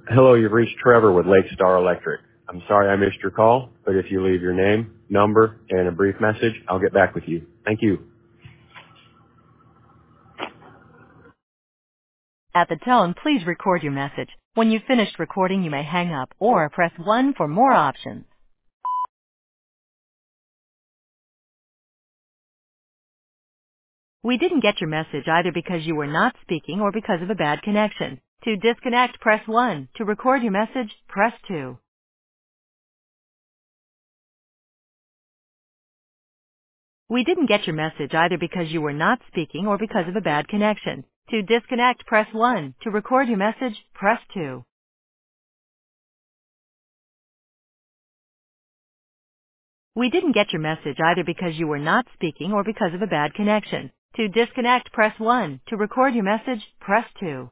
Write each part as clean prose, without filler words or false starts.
Hello, you've reached Trevor with Lake Star Electric. I'm sorry I missed your call, but if you leave your name, number, and a brief message, I'll get back with you. Thank you. At the tone, please record your message. When you've finished recording, you may hang up or press 1 for more options. We didn't get your message either because you were not speaking or because of a bad connection. To disconnect, press 1. To record your message, press 2. We didn't get your message either because you were not speaking or because of a bad connection. To disconnect, press 1. To record your message, press 2. We didn't get your message either because you were not speaking or because of a bad connection. To disconnect, press 1. To record your message, press 2.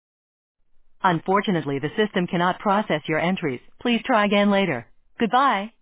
Unfortunately, the system cannot process your entries. Please try again later. Goodbye.